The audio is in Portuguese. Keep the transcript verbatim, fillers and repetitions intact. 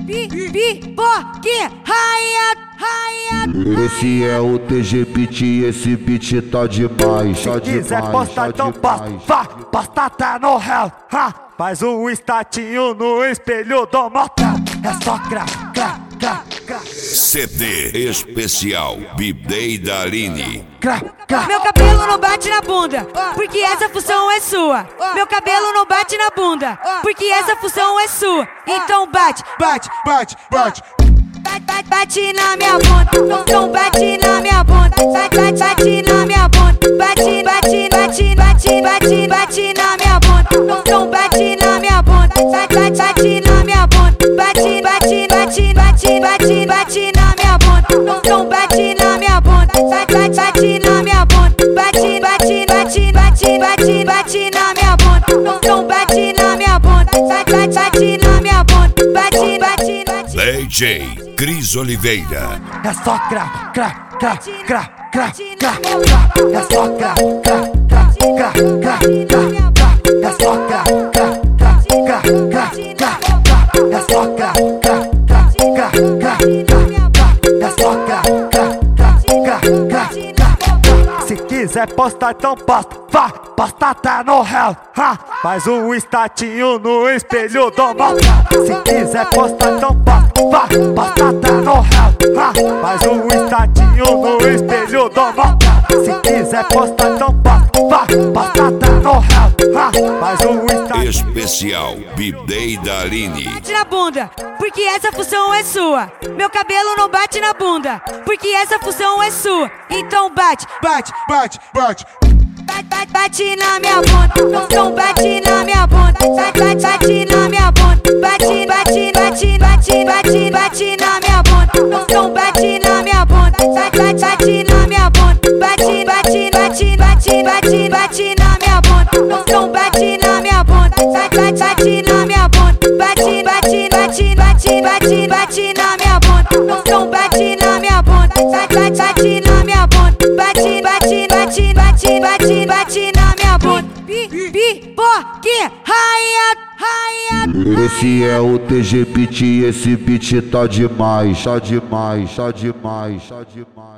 Pipoque, raia, raia. Esse é o T G Beat, esse beat tá demais. Se quiser postar, então posta, vá, posta até no hell, ha. Faz um statinho no espelho do motel. É só cra, cra, cra, cra. C D especial B-Day da Aline. Cra, cra. Meu cabelo não bate na bunda, porque essa função é sua. Meu cabelo não bate na bunda, porque essa função é sua. Então bate, Bate, bate, bate. bate, bate, bate na minha bunda. Então bate na minha bunda. Bate, bate, bate na minha bunda. Bate, bate, bate, bate, bate, bate na minha bunda. Então bate na minha bunda. Bate, bate, bate na minha bunda. Bate, bate, bate, bate, bate, bate na minha bunda. Então bate na minha bunda. Bate, bate, bate na minha bunda. Bate, bate, bate, bate, bate, bate na minha bunda. Então bate na minha bunda. Bate, bate, bate na minha bunda. Bate, bate, bate. D J Cris Oliveira. É só cra, cra, cra, cra, cra, cra, cra. É só cra, cra, cra, cra, cra, cra, cra. É só cra, cra, cra, cra, cra, cra, cra. É só cra, cra, cra, cra, cra, cra. É só cra, cra, cra, cra, cra, cra. Se quiser postar, então posta, vá, posta até no hell, ha. Faz um statinho no espelho do motel. Se quiser postar, então posta, vá, posta até no hell, ha. Faz um statinho no espelho do motel. Se quiser postar, então posta, vá, posta até no hell, ha. Faz um statinho. Especial B-Day da Aline. Bate na bunda, porque essa função é sua. Meu cabelo não bate na bunda, porque essa função é sua. Então bate, Bate, bate, bate. bate, bate, bate na minha bunda. Então bate na minha bunda. Bate, bate, bate na minha bunda. Bate, bate, bate, bate, bate, bate na minha bunda. Então bate na minha bunda. Bate, bate, bate na minha bunda. Bate, bate, bate, bate, bate, bate na minha bunda. Então bate na minha bunda. Bate, bate, bate na minha bunda. Bate, bate, bate, bate, bate, bate na minha bunda. Então bate na minha bunda. Bate, bate, bate na minha bunda. Bate, bate, bate, bate, bate, bate na minha bunda. Pipoque, raia, raia. Esse é o T G Beat, esse beat tá demais. Tá demais, tá demais, tá demais.